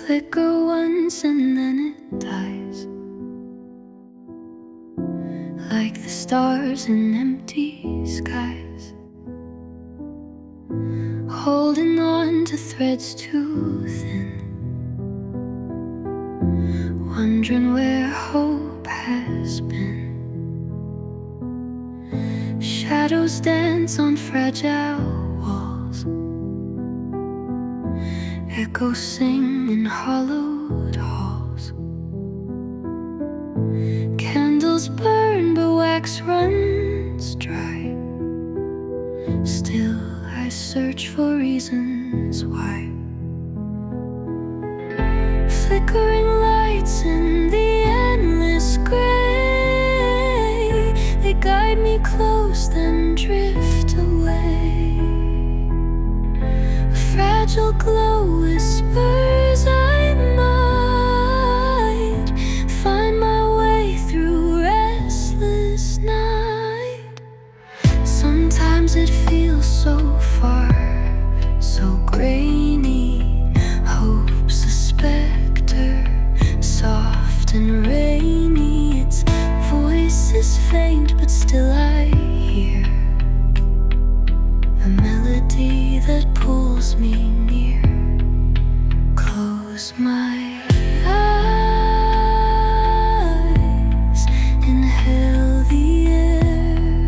flicker once and then it dies, like the stars in empty skies, holding on to threads too thin, wondering where hope has been. Shadows dance on fragile walls, echoes sing in hollowed halls. Candles burn but wax runs dry. Still I search for reasons why. Flickering lights in the endless gray, they guide me close then drift away. A fragile glow whispers I might find my way through restless night. Sometimes it feels so far, so grainy. Hope's a specter, soft and rainy. Its voice is faint, but still I hear a melody that pulls me near. Close my eyes, inhale the air,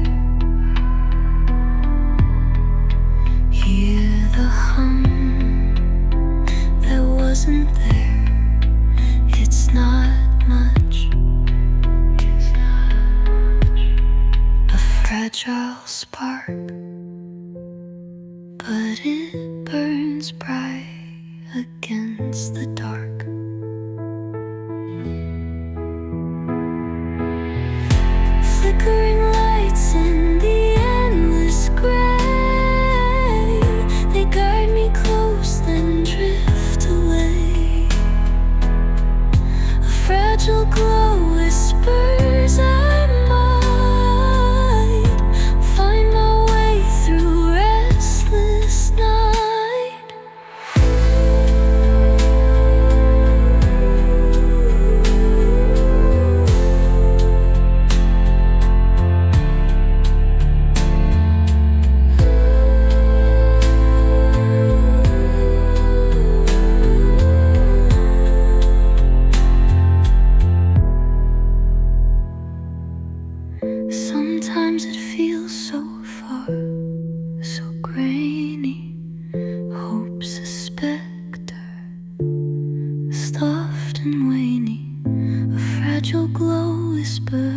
hear the hum that wasn't there. It's not much, a fragile spark, but it burns bright against the dark. Flickering lights in the endless gray, they guide me close then drift away. A fragile glow whispers I might find my way through restless night. Sometimes it feels so far, so grainy. Hope's a specter, soft and waning. A fragile glow whispers